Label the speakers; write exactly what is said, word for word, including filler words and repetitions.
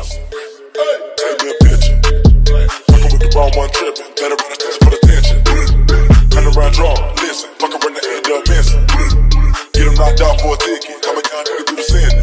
Speaker 1: Simpson. Take me a picture. Fuckin' with the wrong one trippin'. Better run attention for the tension. Turn around, draw, listen. Fuckin' run the end up missing. Get him knocked out for a ticket. Come and count, nigga, do the sentence.